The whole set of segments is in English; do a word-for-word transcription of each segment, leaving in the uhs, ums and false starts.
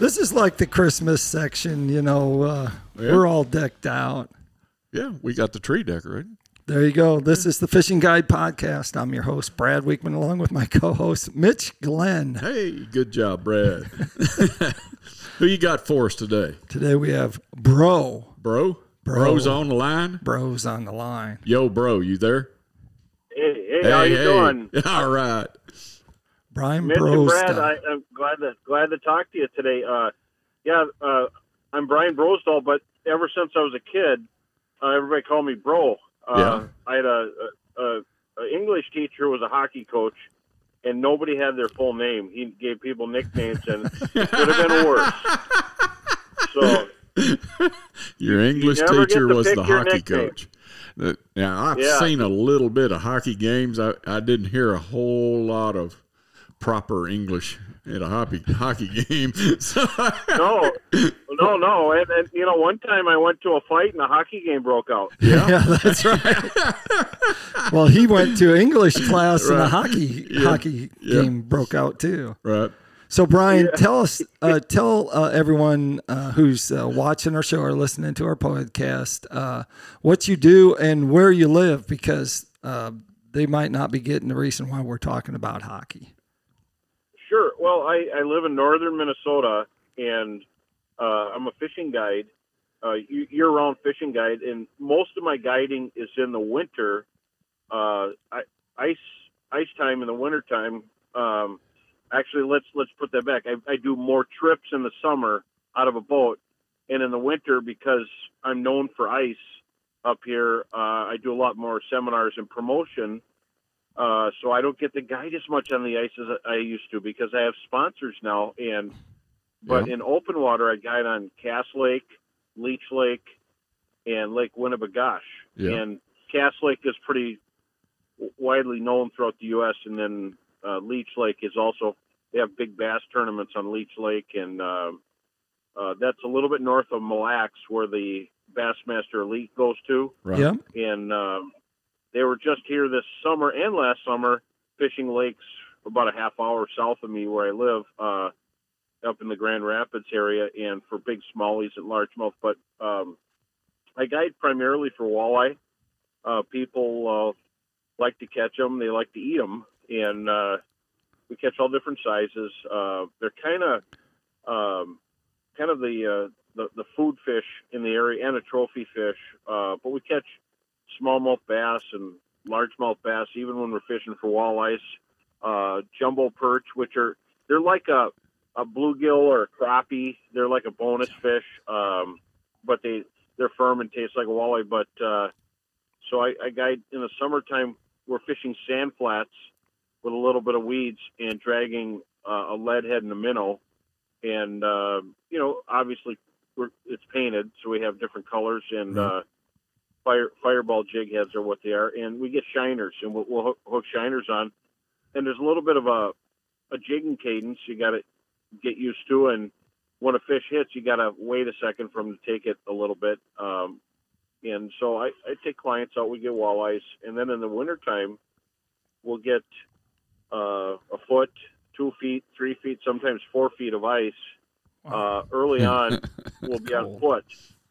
This is like the Christmas section, you know. Uh, Yeah. We're all decked out. Yeah, we got the tree decorated. There you go. This is the Fishing Guide Podcast. I'm your host, Brad Weekman, along with my co-host, Mitch Glenn. Hey, good job, Brad. Who you got for us today? Today we have Bro. Bro? Bro. Bro's on the line? Bro's on the line. Yo, Bro, you there? Hey, hey, Hey, how you hey. doing? All right. Brian Mitch and Brosdell. Brad, I, I'm glad to glad to talk to you today. Uh, yeah, uh, I'm Brian Brosdell, but ever since I was a kid, uh, everybody called me Bro. Uh, Yeah. I had a, a, a, a English teacher who was a hockey coach, and nobody had their full name. He gave people nicknames, and it could have been worse. So Your English you never teacher get to was pick the your hockey nickname. coach. Uh, Now, I've Yeah. seen a little bit of hockey games. I, I didn't hear a whole lot of proper English at a hockey hockey game. So, no, no, no. And, and you know, one time I went to a fight and a hockey game broke out. yeah. Yeah, that's right. Well, he went to English class and a Right. hockey Yeah. hockey Yeah. game broke out too. Right. So, Brian, tell us, uh, tell uh, everyone uh, who's uh, watching our show or listening to our podcast uh, what you do and where you live, because uh, they might not be getting the reason why we're talking about hockey. Sure. Well, I, I live in northern Minnesota, and uh, I'm a fishing guide, uh, year-round fishing guide, and most of my guiding is in the winter. Uh, I, ice ice time in the wintertime. Um, actually, let's let's put that back. I, I do more trips in the summer out of a boat, and in the winter, because I'm known for ice up here, uh, I do a lot more seminars and promotion. Uh, so I don't get to guide as much on the ice as I used to because I have sponsors now. And but Yeah. in open water, I guide on Cass Lake, Leech Lake, and Lake Winnebagosh. Yeah. And Cass Lake is pretty widely known throughout the U S And then uh, Leech Lake is also, they have big bass tournaments on Leech Lake, and uh, uh, that's a little bit north of Mille Lacs, where the Bassmaster Elite goes to. Right. Yeah. And um, they were just here this summer and last summer fishing lakes about a half hour south of me where I live, uh, up in the Grand Rapids area, and for big smallies and largemouth. But um, I guide primarily for walleye. Uh, people uh, like to catch them. They like to eat them. And uh, we catch all different sizes. Uh, they're kind of um, kind of the, uh, the the food fish in the area and a trophy fish. Uh, but we catch smallmouth bass and largemouth bass, even when we're fishing for walleyes, uh, jumbo perch, which are, they're like a, a bluegill or a crappie. They're like a bonus fish, um, but they, they're firm and taste like a walleye. But uh, so I, I guide in the summertime, we're fishing sand flats with a little bit of weeds and dragging uh, a lead head and a minnow. And, uh, you know, obviously we're, it's painted, so we have different colors, and uh, Fire fireball jig heads are what they are, and we get shiners, and we'll, we'll hook, hook shiners on. And there's a little bit of a a jigging cadence you got to get used to, and when a fish hits, you got to wait a second for them to take it a little bit. Um, and so I, I take clients out, we get walleyes, and then in the wintertime, we'll get uh, a foot, two feet, three feet, sometimes four feet of ice. Uh, early on, we'll be on foot.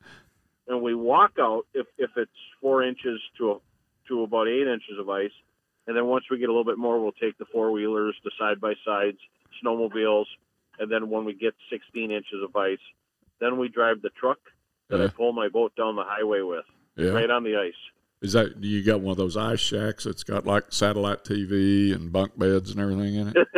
And we walk out if, if it's four inches to a, to about eight inches of ice. And then once we get a little bit more, we'll take the four-wheelers, the side-by-sides, snowmobiles. And then when we get sixteen inches of ice, then we drive the truck that Yeah. I pull my boat down the highway with, Yeah. right on the ice. Is that, you got one of those ice shacks that's got like satellite T V and bunk beds and everything in it?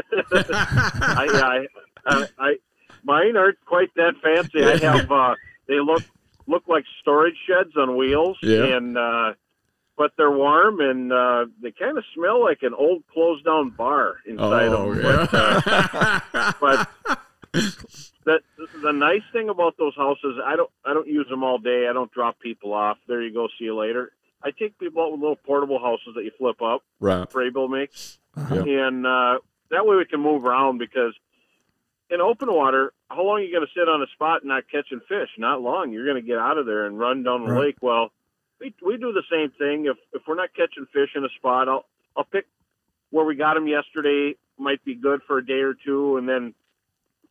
I, I, I, I, mine aren't quite that fancy. I have, uh, they look, look like storage sheds on wheels, Yeah. and uh, but they're warm, and uh, they kind of smell like an old closed down bar inside Oh, of them. yeah. But, uh, but the the nice thing about those houses, I don't I don't use them all day. I don't drop people off. There you go. See you later. I take people out with little portable houses that you flip up. Right. Braybill makes, Uh-huh. Yeah. and uh, that way we can move around, because in open water, how long are you going to sit on a spot and not catching fish? Not long. You're going to get out of there and run down the Right. lake. Well, we we do the same thing. If if we're not catching fish in a spot, I'll I'll pick where we got them yesterday. Might be good for a day or two, and then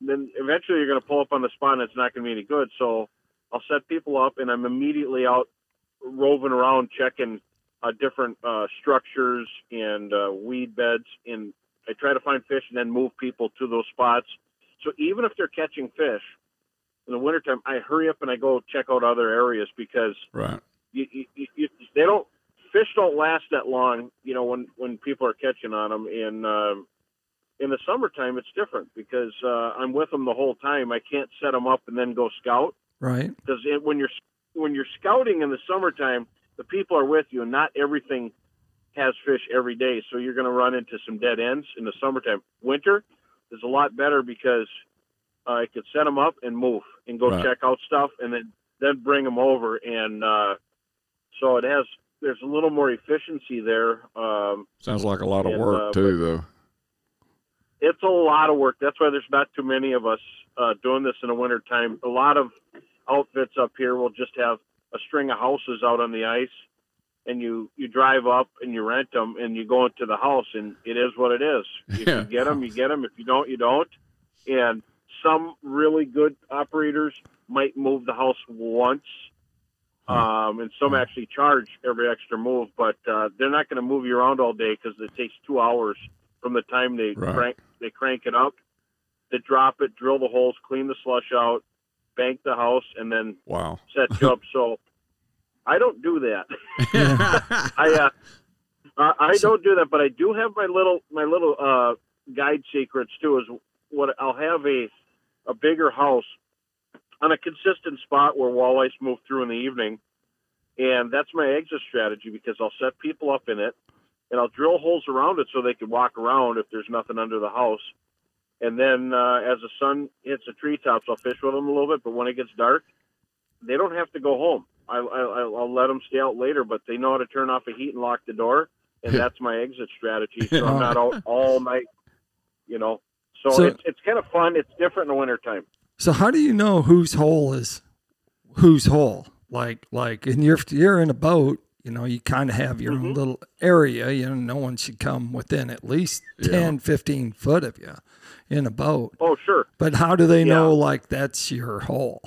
then eventually you're going to pull up on the spot and it's not going to be any good. So I'll set people up, and I'm immediately out roving around checking uh, different uh, structures and uh, weed beds, and I try to find fish and then move people to those spots. So even if they're catching fish in the wintertime, I hurry up and I go check out other areas because right. you, you, you, they don't fish don't last that long. You know, when when people are catching on them, and um, in the summertime it's different because uh, I'm with them the whole time. I can't set them up and then go scout. Right. Because when you're when you're scouting in the summertime, the people are with you, and not everything has fish every day. So you're going to run into some dead ends in the summertime. Winter is a lot better because uh, I could set them up and move and go right. check out stuff, and then then bring them over. And uh, so it has there's a little more efficiency there. Um, Sounds like a lot of and, work uh, too, though. It's a lot of work. That's why there's not too many of us uh, doing this in the wintertime. A lot of outfits up here will just have a string of houses out on the ice, and you, you drive up and you rent them and you go into the house, and it is what it is. If Yeah. you get them, you get them. If you don't, you don't. And some really good operators might move the house once, um, and some actually charge every extra move, but uh, they're not going to move you around all day because it takes two hours from the time they Right. crank they crank it up, they drop it, drill the holes, clean the slush out, bank the house, and then Wow. set you up. So I don't do that. I uh, I I don't do that, but I do have my little my little uh, guide secrets too. Is what I'll have a a bigger house on a consistent spot where walleyes move through in the evening, and that's my exit strategy because I'll set people up in it, and I'll drill holes around it so they can walk around if there's nothing under the house. And then uh, as the sun hits the treetops, I'll fish with them a little bit. But when it gets dark, they don't have to go home. I, I, I'll let them stay out later, but they know how to turn off the heat and lock the door, and that's my exit strategy. So I'm not out all night, you know. So, So- it's it's kind of fun. It's different in the wintertime. So how do you know whose hole is whose hole? Like like and you're you're in a boat, you know, you kind of have your Mm-hmm. own little area. You know, no one should come within at least Yeah. ten, fifteen foot of you in a boat. Oh, sure. But how do they know Yeah. like that's your hole?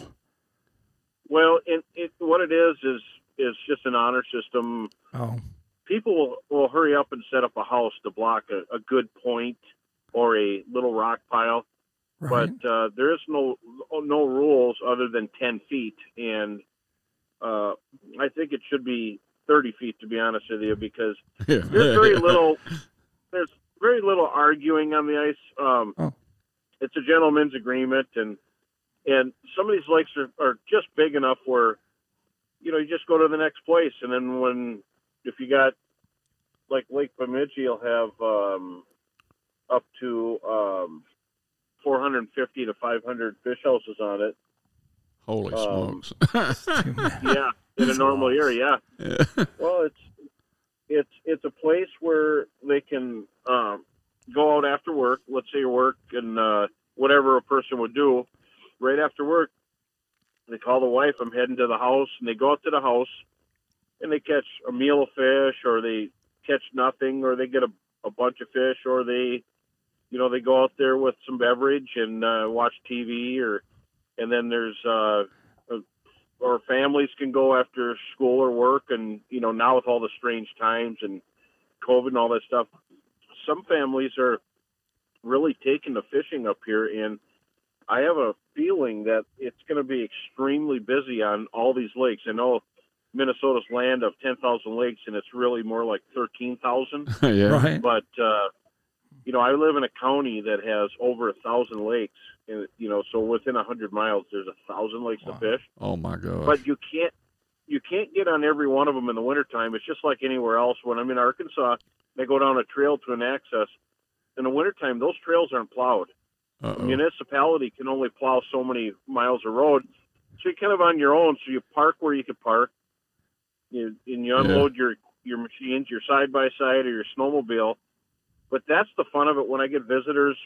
Well, it, it, what it is is is just an honor system. Oh, People will, will hurry up and set up a house to block a, a good point or a little rock pile, right. but uh, there is no no rules other than ten feet, and uh, I think it should be thirty feet, to be honest with you, because Yeah. there's very little there's very little arguing on the ice. Um, Oh. It's a gentleman's agreement, and and some of these lakes are, are just big enough where, you know, you just go to the next place, and then when if you got like Lake Bemidji, you'll have um, up to um, four hundred fifty to five hundred fish houses on it. Holy Um, smokes. Yeah, in a normal year, yeah. Yeah. Well, it's it's it's a place where they can um, go out after work. Let's say work and uh, whatever a person would do right after work. They call the wife. I'm heading to the house, and they go out to the house, and they catch a meal of fish, or they catch nothing, or they get a, a bunch of fish, or they, you know, they go out there with some beverage and uh, watch T V, or and then there's. Uh, or families can go after school or work, and you know, now with all the strange times and COVID and all that stuff, some families are really taking to fishing up here, and I have a feeling that it's going to be extremely busy on all these lakes. I know Minnesota's land of ten thousand lakes, and it's really more like thirteen thousand, Yeah. Right. but uh, you know, I live in a county that has over a thousand lakes, and you know, so within a hundred miles, there's a thousand lakes Wow. to fish. Oh my gosh. But you can't you can't get on every one of them in the wintertime. It's just like anywhere else. When I'm in Arkansas, they go down a trail to an access. In the wintertime, those trails aren't plowed. The Uh-oh. municipality can only plow so many miles of road. So you're kind of on your own. So you park where you can park, you, and you unload your, your machines, your side-by-side or your snowmobile. But that's the fun of it when I get visitors.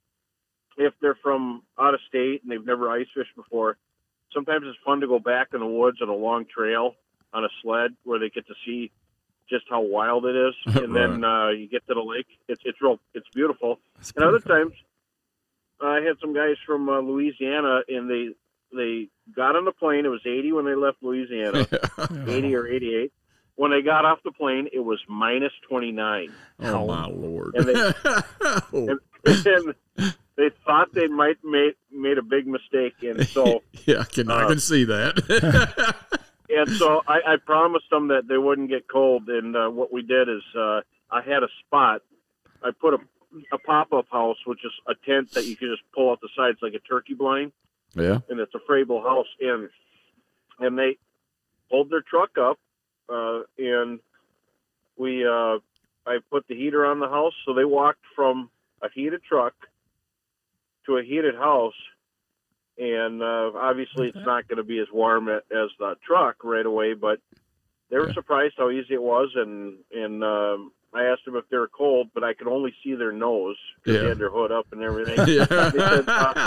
If they're from out of state and they've never ice fished before, sometimes it's fun to go back in the woods on a long trail on a sled where they get to see just how wild it is. And then uh, you get to the lake. It's it's real. It's beautiful. That's And other pretty cool. times, I had some guys from uh, Louisiana, and they they got on the plane. It was eighty when they left Louisiana, eighty or eighty-eight. When they got off the plane, it was minus twenty-nine. Oh, my Lord. And they, and, and they thought they might made made a big mistake, and so yeah, I can uh, I can see that. And so I, I promised them that they wouldn't get cold, and uh, what we did is uh, I had a spot. I put a a pop-up house, which is a tent that you can just pull out the sides like a turkey blind. Yeah. And it's a Frable house, and and they pulled their truck up, uh, and we uh, I put the heater on the house, so they walked from a heated truck to a heated house, and uh, obviously it's not going to be as warm as the truck right away, but they were yeah. surprised how easy it was, and and um, I asked them if they were cold, but I could only see their nose because yeah. they had their hood up and everything. Yeah. They said, uh,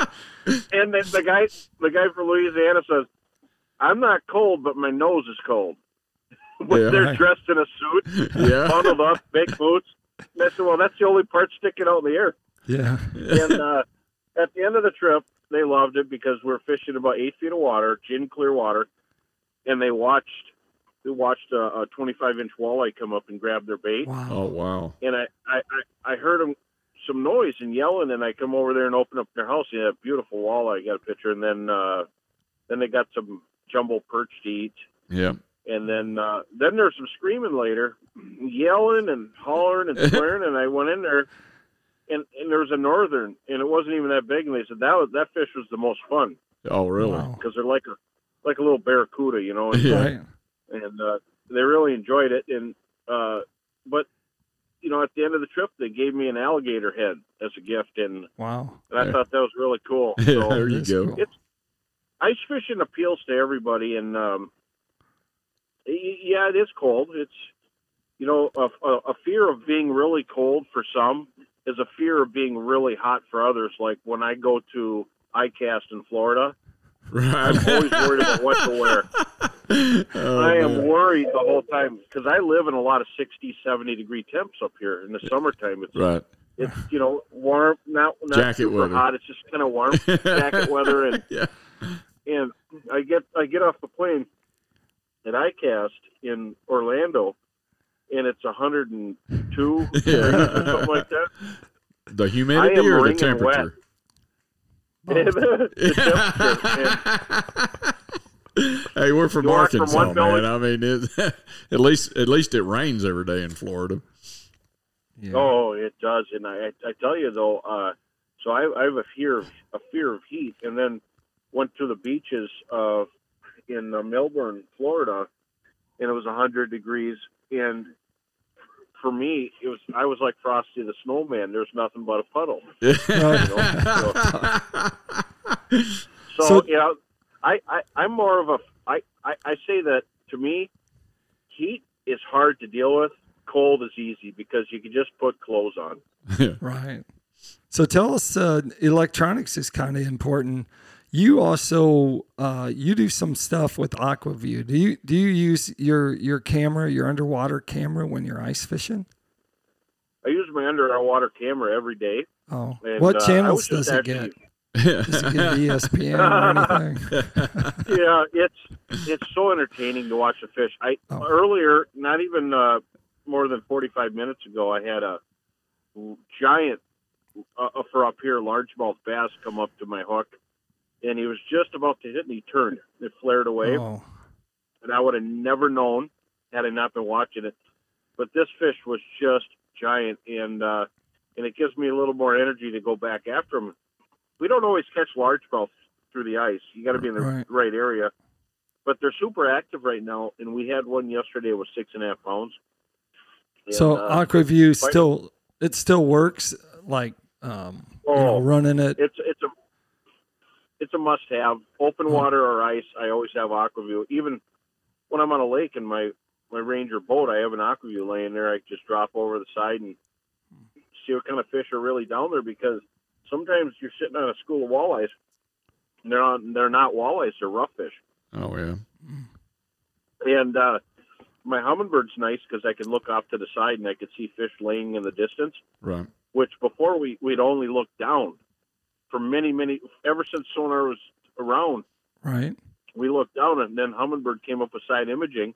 and then the guy, the guy from Louisiana says, "I'm not cold, but my nose is cold." But yeah. they're dressed in a suit, yeah. bundled up, big boots. And I said, "Well, that's the only part sticking out in the air." Yeah. And uh, at the end of the trip, they loved it because we're fishing about eight feet of water, gin clear water, and they watched. They watched a, a twenty-five inch walleye come up and grab their bait. Wow. Oh, wow. And I, I, I heard them some noise and yelling, and I come over there and open up their house, and a beautiful walleye. I got a picture, and then uh, then they got some jumbo perch to eat. Yeah. And then uh, then there's some screaming later, yelling and hollering and swearing, and I went in there, and, and there was a northern, and it wasn't even that big, and they said that was that fish was the most fun. Oh, really? Because they're like a like a little barracuda, you know. And, yeah. Right. And uh, they really enjoyed it. And uh, but you know, at the end of the trip, they gave me an alligator head as a gift, and wow, and I yeah. thought that was really cool. Yeah, so there you go. Cool. It's ice fishing appeals to everybody, and um, yeah, it is cold. It's you know, a, a, a fear of being really cold for some is a fear of being really hot for others. Like when I go to ICAST in Florida. Right. I'm always worried about what to wear. Oh, I am man. worried the whole time because I live in a lot of sixty, seventy degree temps up here in the summertime. It's, right. It's, you know, warm, not, not Jacket super weather. hot. It's just kind of warm, jacket weather. And, yeah. and I get, I get off the plane at ICAST in Orlando and it's one hundred two Yeah. degrees or something like that. The humidity or the temperature? Oh. the Hey, we're from you Arkansas, from man. I mean, it, at least at least it rains every day in Florida. Yeah. Oh, it does, and I I tell you though, uh, so I, I have a fear of a fear of heat, and then went to the beaches uh, in uh, Melbourne, Florida, and it was a hundred degrees, and for me, it was I was like Frosty the Snowman. There's nothing but a puddle. You know? So, so, So- you know, I, I I'm more of a I, I I say that to me, heat is hard to deal with. Cold is easy because you can just put clothes on. Right. So tell us, uh, electronics is kind of important. You also uh, you do some stuff with Aqua-View. Do you do you use your your camera, your underwater camera, when you're ice fishing? I use my underwater camera every day. Oh, And, what uh, I channels was does just it actually- get? Does it get E S P N or anything? Yeah, it's it's so entertaining to watch the fish. I Oh. earlier, not even uh, more than forty-five minutes ago, I had a giant uh, for up here largemouth bass come up to my hook, and he was just about to hit, and he turned. It flared away, Oh, and I would have never known had I not been watching it. But this fish was just giant, and uh, and it gives me a little more energy to go back after him. We don't always catch largemouth through the ice. You got to be in the Right. right area. But they're super active right now, and we had one yesterday with six and a half pounds. And, so uh, Aqua-View fight- still it still works, like um, you know, Oh, running it. it's it's a it's a must have. Open water or ice, I always have Aqua-View. Even when I'm on a lake in my my Ranger boat, I have an Aqua-View laying there. I just drop over the side and see what kind of fish are really down there, because sometimes you're sitting on a school of walleyes, and they're not, they're not walleyes, they're rough fish. Oh yeah. And uh, my Hummingbird's nice because I can look off to the side and I could see fish laying in the distance, Right. which before we, we'd only look down. for many, many, ever since sonar was around, Right. we looked down, and then Humminbird came up with side imaging,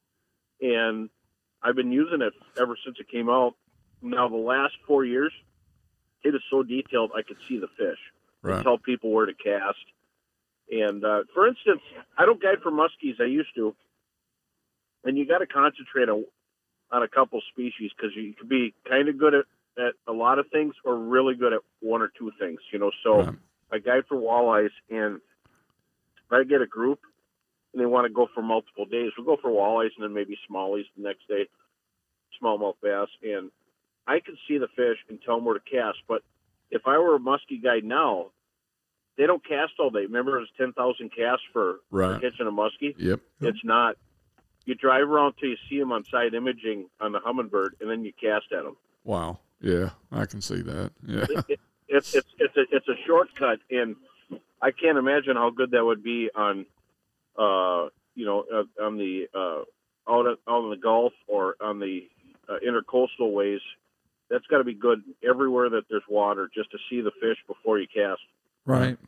and I've been using it ever since it came out. Now, the last four years, it is so detailed I could see the fish Right. and tell people where to cast. And, uh, for instance, I don't guide for muskies. I used to. And you got to concentrate on, on a couple species because you can be kind of good at, at a lot of things or really good at one or two things, you know. So Right. I guide for walleyes, and if I get a group and they want to go for multiple days, we'll go for walleyes and then maybe smallies the next day, smallmouth bass. And I can see the fish and tell them where to cast. But if I were a muskie guide now, they don't cast all day. Remember, it was ten thousand casts for, Right. for catching a muskie? Yep. It's not. You drive around till you see them on side imaging on the Humminbird, and then you cast at them. Wow. Yeah, I can see that. Yeah. It, it, it's it's it's a it's a shortcut, and I can't imagine how good that would be on, uh, you know, uh, on the uh, out on- out in the Gulf or on the uh, intercoastal ways. That's got to be good everywhere that there's water, just to see the fish before you cast. Right.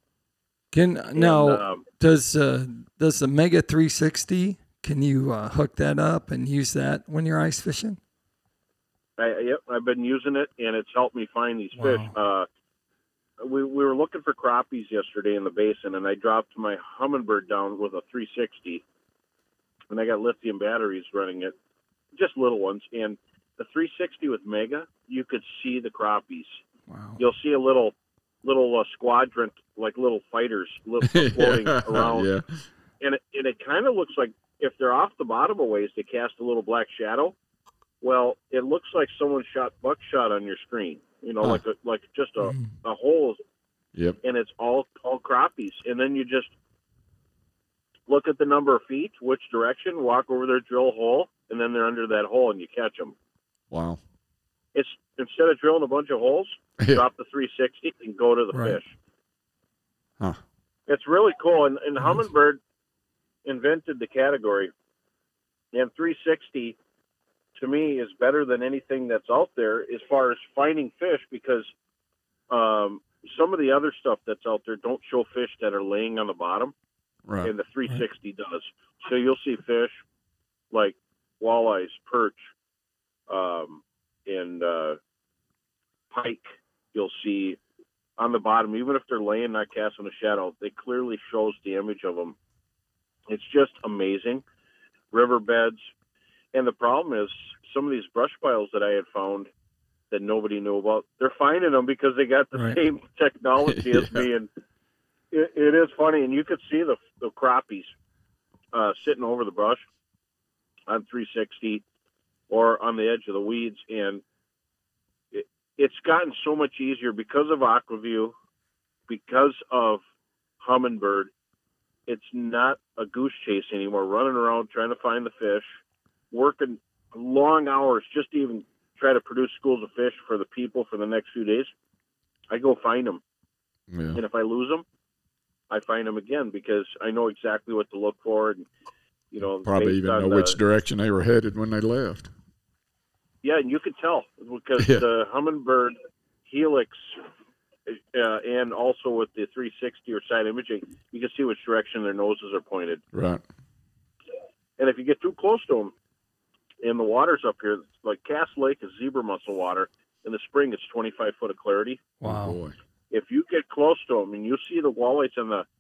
Can now And, um, does uh, does the Mega three sixty? Can you uh, hook that up and use that when you're ice fishing? I, yep, I've been using it, and it's helped me find these Wow. fish. Uh, we we were looking for crappies yesterday in the basin, and I dropped my Humminbird down with a three sixty, and I got lithium batteries running it, just little ones. And the three sixty with Mega, you could see the crappies. Wow. You'll see a little little uh, squadron, like little fighters, little floating yeah. around, Yeah. and it, and it kind of looks like if they're off the bottom a ways, they cast a little black shadow. Well, it looks like someone shot buckshot on your screen, you know, Huh. like a, like just a, Mhm. a hole, Yep. and it's all all crappies. And then you just look at the number of feet, which direction, walk over their drill hole, and then they're under that hole, and you catch them. Wow. It's instead of drilling a bunch of holes, Yeah. drop the three sixty and go to the Right. fish. Huh. It's really cool. And, and Nice. Humminbird invented the category, and three sixty to me is better than anything that's out there as far as finding fish, because um, some of the other stuff that's out there don't show fish that are laying on the bottom, Right. and the three sixty does. So you'll see fish like walleyes, perch, um, and uh, pike. You'll see on the bottom, even if they're laying, not casting a shadow, they clearly shows the image of them. It's just amazing. Riverbeds. And the problem is some of these brush piles that I had found that nobody knew about, they're finding them because they got the Right. same technology as Yeah. me. And it, it is funny. And you could see the, the crappies uh, sitting over the brush on three sixty or on the edge of the weeds. And it, it's gotten so much easier because of Aquaview, because of Humminbird. It's not a goose chase anymore, running around trying to find the fish, working long hours just to even try to produce schools of fish for the people for the next few days. I go find them. Yeah. And if I lose them, I find them again because I know exactly what to look for. And, you know, Probably based even on know the- which direction they were headed when they left. Yeah, and you could tell because Yeah. the Humminbird Helix uh, and also with the three sixty or side imaging, you can see which direction their noses are pointed. Right. And if you get too close to them, and the water's up here, like Cass Lake is zebra mussel water. In the spring, it's twenty-five foot of clarity. Wow. Oh, boy. If you get close to them and you see the walleyes on the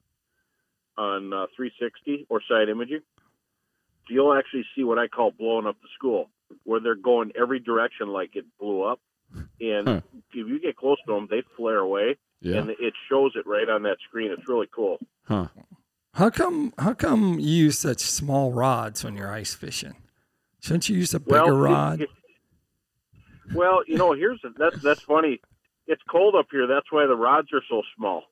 on uh, three sixty or side imaging, you'll actually see what I call blowing up the school, where they're going every direction like it blew up. And Huh. if you get close to them, they flare away, Yeah. and it shows it right on that screen. It's really cool. Huh. How come? How come you use such small rods when you're ice fishing? Shouldn't you use a bigger Well, it- rod? it- well, you know, here's that's that's funny. It's cold up here. That's why the rods are so small.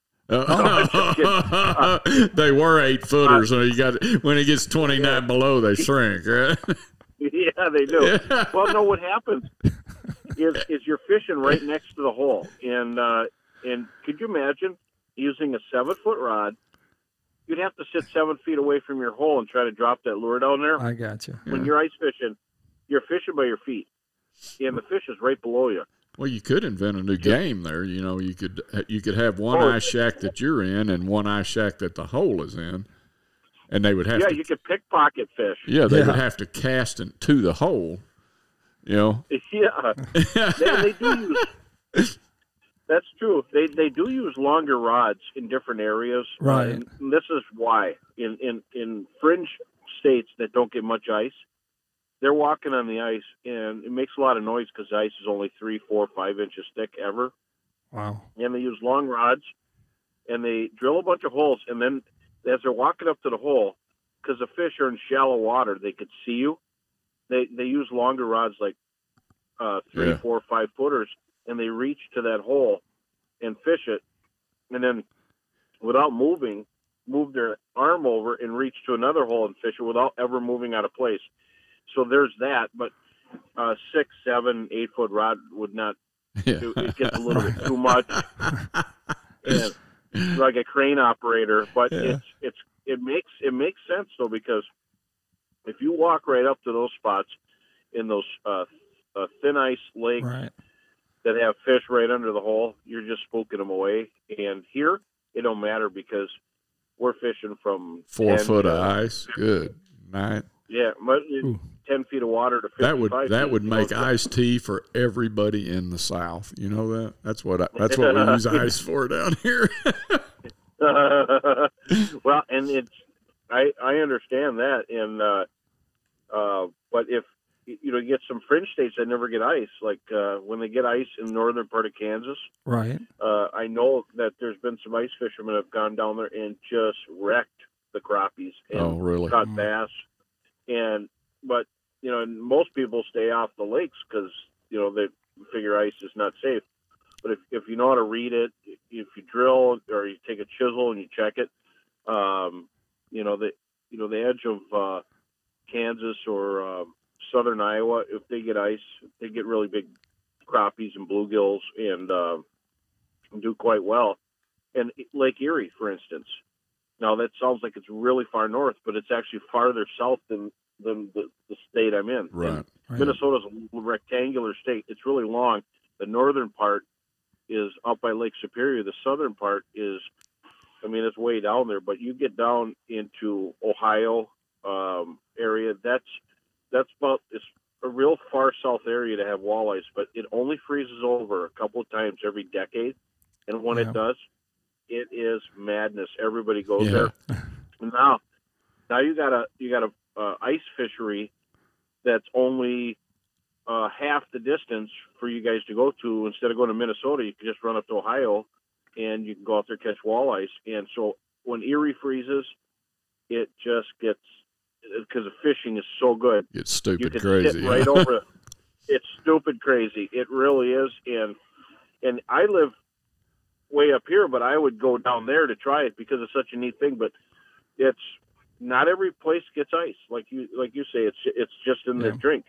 Uh, they were eight footers. So you got when it gets twenty nine below, they shrink. Right? Yeah, they do. Well, no, what happens is is you're fishing right next to the hole, and uh, and could you imagine using a seven foot rod? You'd have to sit seven feet away from your hole and try to drop that lure down there. I got you. When you're ice fishing, you're fishing by your feet, and the fish is right below you. Well, you could invent a new game there. You know, you could you could have one Oh. ice shack that you're in and one ice shack that the hole is in, and they would have Yeah, to. you could pickpocket fish. Yeah, they Yeah. would have to cast it to the hole. You know. Yeah, they, they do use. That's true. They they do use longer rods in different areas. Right. Uh, and this is why in, in in fringe states that don't get much ice, they're walking on the ice and it makes a lot of noise because the ice is only three, four, five inches thick ever. Wow. And they use long rods and they drill a bunch of holes. And then as they're walking up to the hole, because the fish are in shallow water, they could see you. They they use longer rods like uh, three, Yeah. four, five footers, and they reach to that hole and fish it. And then without moving, move their arm over and reach to another hole and fish it without ever moving out of place. So there's that, but uh, six, seven, eight foot rod would not. Yeah. It, it gets a little bit too much, and like a crane operator. But Yeah. it's it's it makes it makes sense though, because if you walk right up to those spots in those uh, uh, thin ice lakes Right. that have fish right under the hole, you're just spooking them away. And here, it don't matter because we're fishing from Four ten foot to- of ice. Good night. Yeah, mu- Ooh. ten feet of water to That would fifty-five that feet, would you know, make so- iced tea for everybody in the South. You know that? That's what I, that's what we use ice for down here. Well, and it's I I understand that, and uh, uh, but if you know you get some fringe states that never get ice, like uh, when they get ice in the northern part of Kansas, Right. uh, I know that there's been some ice fishermen that have gone down there and just wrecked the crappies and Oh, really? caught Mm. bass, and but you know most people stay off the lakes because you know they figure ice is not safe. But if, if you know how to read it, if you drill or you take a chisel and you check it, um, you know the you know the edge of uh, Kansas or uh, southern Iowa, if they get ice, they get really big crappies and bluegills and uh, do quite well. And Lake Erie, for instance, now that sounds like it's really far north, but it's actually farther south than than the, the state I'm in. Right. Right. Minnesota's a rectangular state. It's really long. The northern part is up by Lake Superior. The southern part is, I mean, it's way down there. But you get down into Ohio um, area. That's that's about it's a real far south area to have walleyes. But it only freezes over a couple of times every decade, and when Yeah. it does, it is madness. Everybody goes Yeah. there. Now, now you got a you got a uh, ice fishery that's only uh, half the distance for you guys to go to. Instead of going to Minnesota, you can just run up to Ohio, and you can go out there catch walleyes. And so when Erie freezes, it just gets because the fishing is so good. It's You stupid can crazy. sit huh? right over. It's stupid crazy. It really is. And and I live way up here, but I would go down there to try it because it's such a neat thing. But it's not every place gets ice, like you like you say. It's it's just in their Yeah. drink.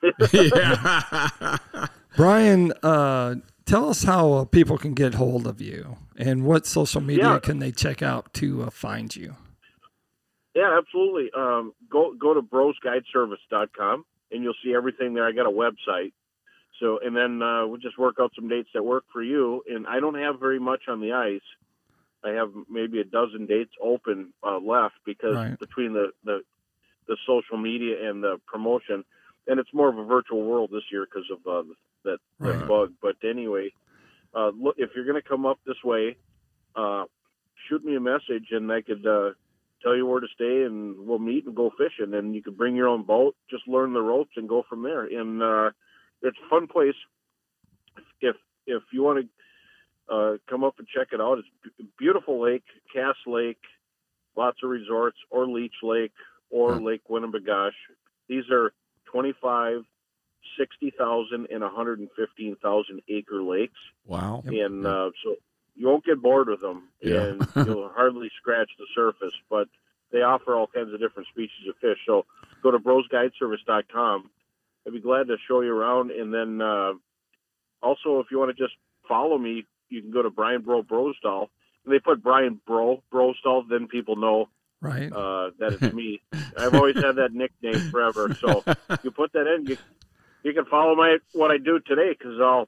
yeah. Brian, uh, tell us how uh, people can get hold of you and what social media Yeah. can they check out to uh, find you. Yeah, absolutely. Um, go go to bros guide service dot com and you'll see everything there. I got a website. So and then uh, we'll just work out some dates that work for you. And I don't have very much on the ice. I have maybe a dozen dates open uh, left because Right. between the, the the social media and the promotion, and it's more of a virtual world this year because of uh, that, that Right. bug. But anyway, uh, look, if you're going to come up this way, uh, shoot me a message and I could uh, tell you where to stay and we'll meet and go fishing. And you could bring your own boat, just learn the ropes and go from there. And uh, it's a fun place. If if you want to uh, come up and check it out, it's a beautiful lake, Cass Lake, lots of resorts, or Leech Lake, or Huh. Lake Winnebagosh. These are twenty-five, sixty thousand, and one hundred fifteen thousand acre lakes. Wow. And uh, so you won't get bored with them, Yeah. and you'll hardly scratch the surface. But they offer all kinds of different species of fish. So go to bros guide service dot com. I'd be glad to show you around. And then uh, also, if you want to just follow me, you can go to Brian Bro Brosdahl. And they put Brian Bro Brosdahl, then people know Right. uh, that it's me. I've always had that nickname forever. So you put that in, you you can follow my what I do today because I'll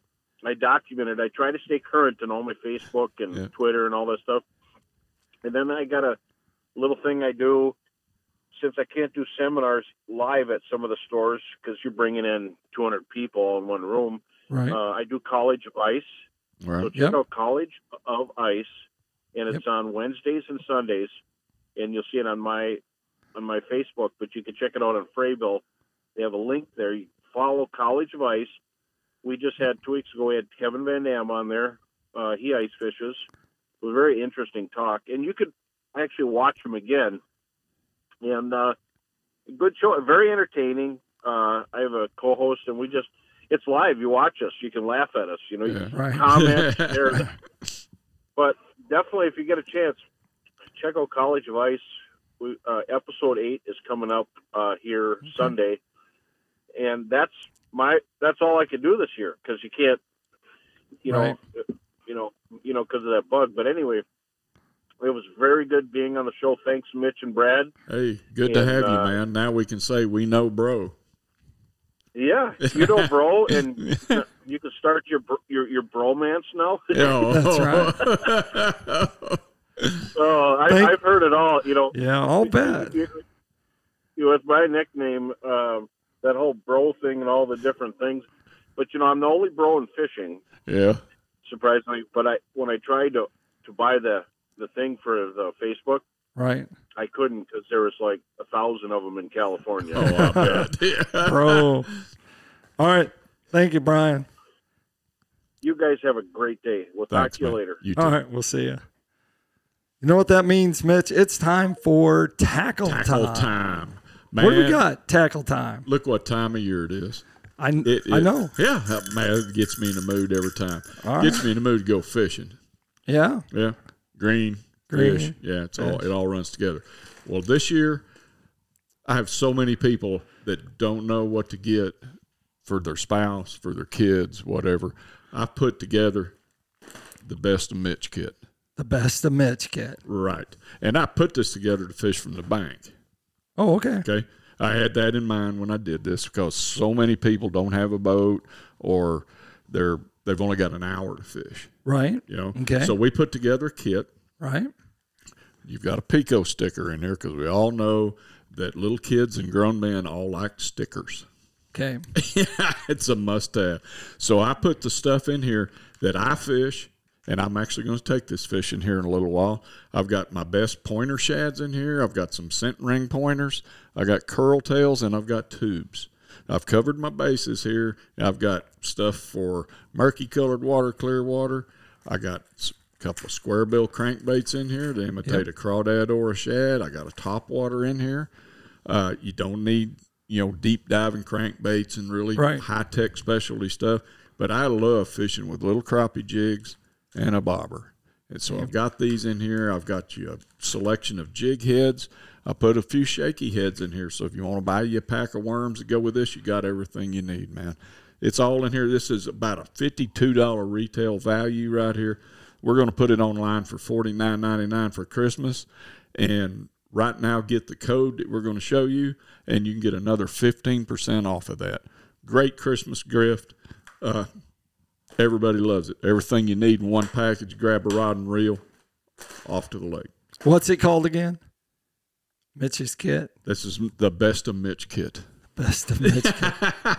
I document it. I try to stay current on all my Facebook and Yeah. Twitter and all that stuff. And then I got a little thing I do. Since I can't do seminars live at some of the stores because you're bringing in two hundred people in one room, Right. uh, I do College of Ice. So Right. check Yep. out College of Ice, and it's on Wednesdays and Sundays, and you'll see it on my on my Facebook. But you can check it out on Frayville. They have a link there. You follow College of Ice. We just had two weeks ago. We had Kevin Van Dam on there. Uh, he ice fishes. It was a very interesting talk, and you could actually watch him again. And uh, good show, very entertaining. Uh, I have a co-host, and we just. It's live. You watch us. You can laugh at us. You know, you Yeah. can Right. comment. There. But definitely, if you get a chance, check out College of Ice. We, uh, episode eight is coming up uh, here Sunday, and that's my that's all I can do this year because you can't, you know, Right. you know, you know, because of that bug. But anyway, it was very good being on the show. Thanks, Mitch and Brad. Hey, good to And, have you, uh, man. Now we can say we know, bro. Yeah, you know, bro, and you can start your bro- your your bromance now. That's right. Oh, I, Thank- I've heard it all. You know, Yeah, I'll bet. You, you, with my nickname, um, that whole bro thing and all the different things. But you know, I'm the only bro in fishing, Yeah. surprisingly. But I when I tried to to buy the the thing for the Facebook, Right. I couldn't because there was like a thousand of them in California. Oh, I bet. Yeah. Bro. All right. Thank you, Brian. You guys have a great day. We'll talk Thanks, to you man. later. You too. All right. We'll see you. You know what that means, Mitch? It's time for tackle, Tackle time. time. Man, What do we got? Tackle time. Look what time of year it is. I, It, I it- know. Yeah, that- man, it gets me in the mood every time. All Gets right. me in the mood to go fishing. Yeah. Yeah, green, Green fish. Yeah, it's all fish. it all runs together. Well, this year I have so many people that don't know what to get for their spouse, for their kids, whatever. I put together the best of Mitch kit. The best of Mitch kit. Right, and I put this together to fish from the bank. Oh, okay. Okay. I had that in mind when I did this because so many people don't have a boat or they're they've only got an hour to fish. Right. You know. Okay. So we put together a kit. Right. You've got a Pico sticker in here because we all know that little kids and grown men all like stickers. Okay. Yeah, it's a must-have. So I put the stuff in here that I fish, and I'm actually going to take this fishing here in a little while. I've got my best pointer shads in here. I've got some scent ring pointers. I got curl tails, and I've got tubes. I've covered my bases here. I've got stuff for murky-colored water, clear water. I got a couple of square bill crankbaits in here to imitate Yep. a crawdad or a shad. I got a top water in here. Uh, you don't need, you know, deep diving crankbaits and really Right. high tech specialty stuff. But I love fishing with little crappie jigs and a bobber. And so I've got these in here. I've got you a selection of jig heads. I put a few shaky heads in here. So if you want to buy you a pack of worms to go with this, you got everything you need, man. It's all in here. This is about a fifty-two dollars retail value right here. We're going to put it online for forty-nine ninety-nine for Christmas. And right now, get the code that we're going to show you, and you can get another fifteen percent off of that. Great Christmas gift. Uh, everybody loves it. Everything you need in one package. Grab a rod and reel, off to the lake. What's it called again? Mitch's kit. This is the best of Mitch kit. Best of Mitch kit.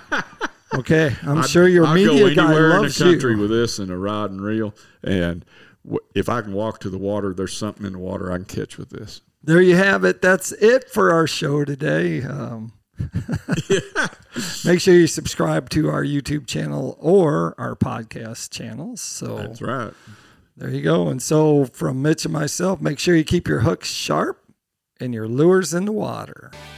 Okay. I'm I'd- sure your I'll media go guy anywhere loves in the country you. with this and a rod and reel. And w- if I can walk to the water, there's something in the water I can catch with this. There you have it. That's it for our show today. Um, make sure you subscribe to our YouTube channel or our podcast channels. So That's right. there you go. And so from Mitch and myself, make sure you keep your hooks sharp and your lures in the water.